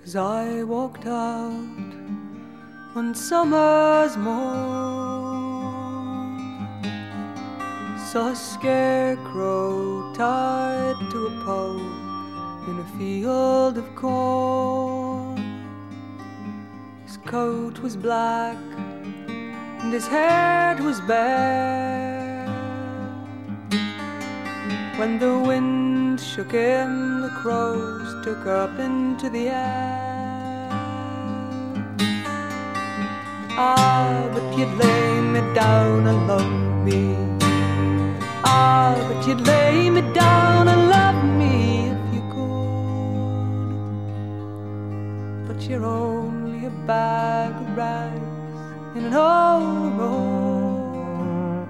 As I walked out one summer's morn, saw a scarecrow tied to a pole in a field of corn. His coat was black and his head was bare. When the wind shook him, the crows took up into the air. Ah, but you'd lay me down and love me. Ah, but you'd lay me down and love me if you could. But you're only a bag of rags in an overall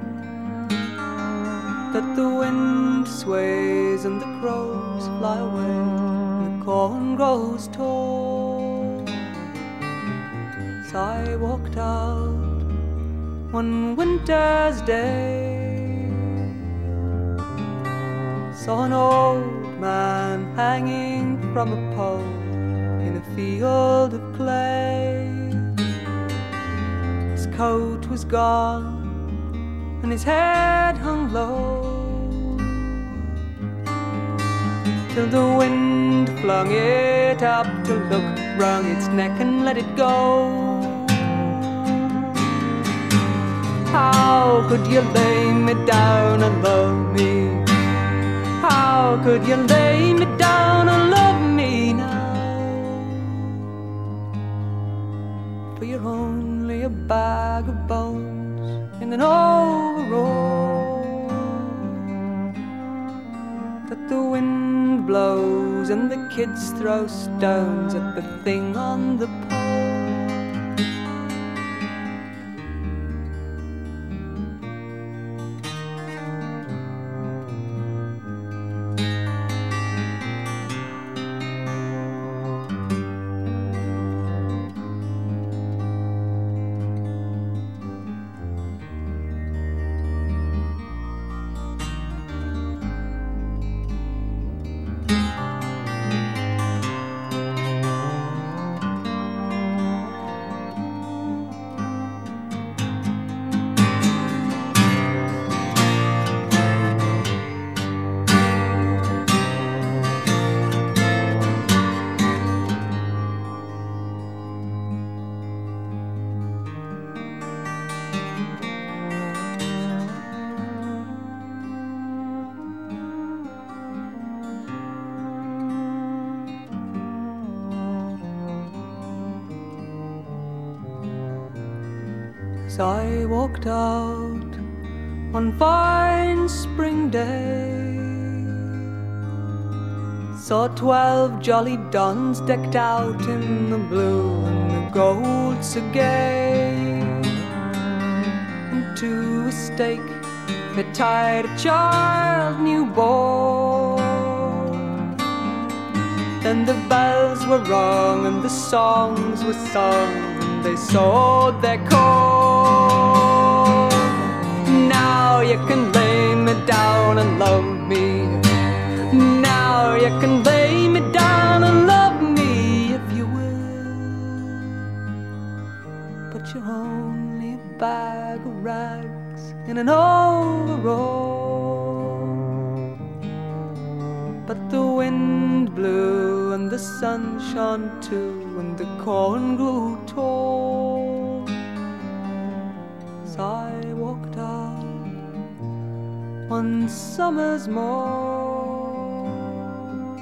that the wind sways and the crows fly away and the corn grows tall. As I walked out one winter's day, saw an old man hanging from a pole in a field of clay. His coat was gone and his head hung low, till the wind flung it up to look, wrung its neck and let it go. How could you lay me down and love me? How could you lay me down and love me now? For you're only a bag of bones in an overall that the wind blows and the kids throw stones at the thing on the pole. As I walked out one fine spring day, saw 12 jolly dons decked out in the blue and the gold so gay, and to a stake they tied a child newborn. Then the bells were rung and the songs were sung, and they sowed their corn. Now you can lay me down and love me. Now you can lay me down and love me if you will. But you're only a bag of rags in an overall. But the wind blew and the sun shone too, and the corn grew tall. As I walked out one summer's morn,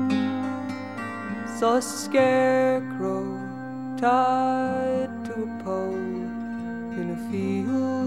saw a scarecrow tied to a pole in a field